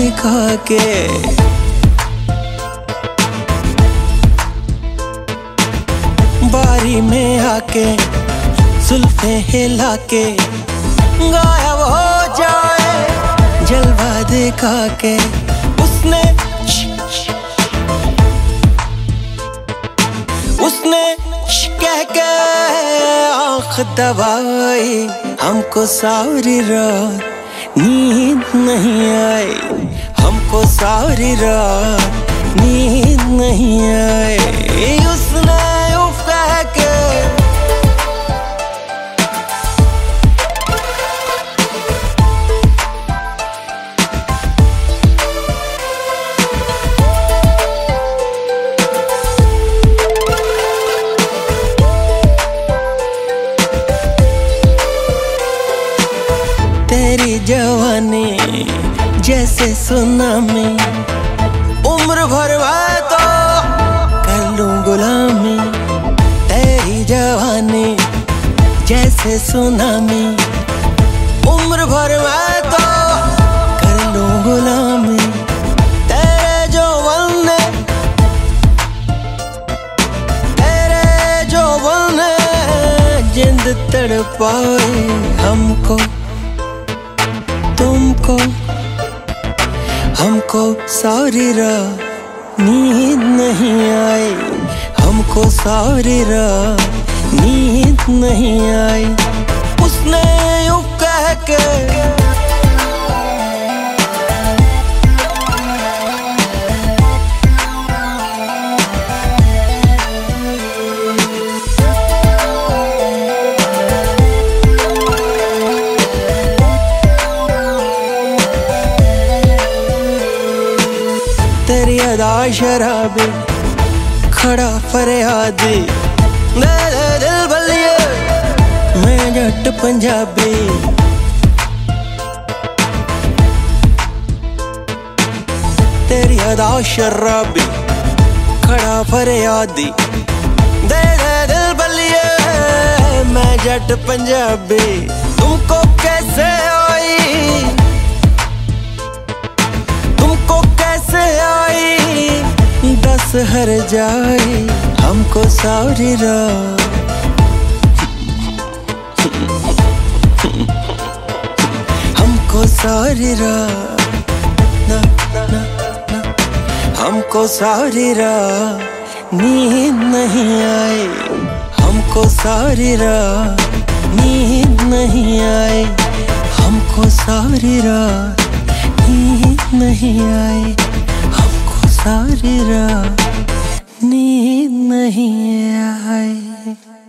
दिखा के। बारी में आके जुल्फे हिला के गायब हो जाए जलवा दिखा के। उसने कह के आँख दबाई, हमको सारी रात नींद नहीं आई, हमको सारी रात नींद नहीं आई। उसने उफ कह के तेरी जवानी जैसे सुनामी, उम्र भर मैं तो कर लूं गुलामी। तेरी जवानी जैसे सुनामी, उम्र भर मैं तो कर लूं गुलामी। तेरे जो बने जिंद तड़पाए हमको तुमको, हमको सारी रात नींद नहीं आई, हमको सारी रात नींद नहीं आई। उसने यूं कह के तेरी अदा शराबी खड़ा फरियादी, दे दे दिल बलिए मैं जट पंजाबी। तेरी अदा शराबी खड़ा फरियादी, दे दे दिल बलिए मैं जट पंजाबी। तुमको कैसे आई, तुमको कैसे आई दस हर जाए, हमको सारी रात हमको सारी रात ना ना ना, हमको सारी रात नींद नहीं आई, हमको सारी रात नींद नहीं आई, हमको सारी रात नींद नहीं आई, हमको सारी रात नींद नहीं आई।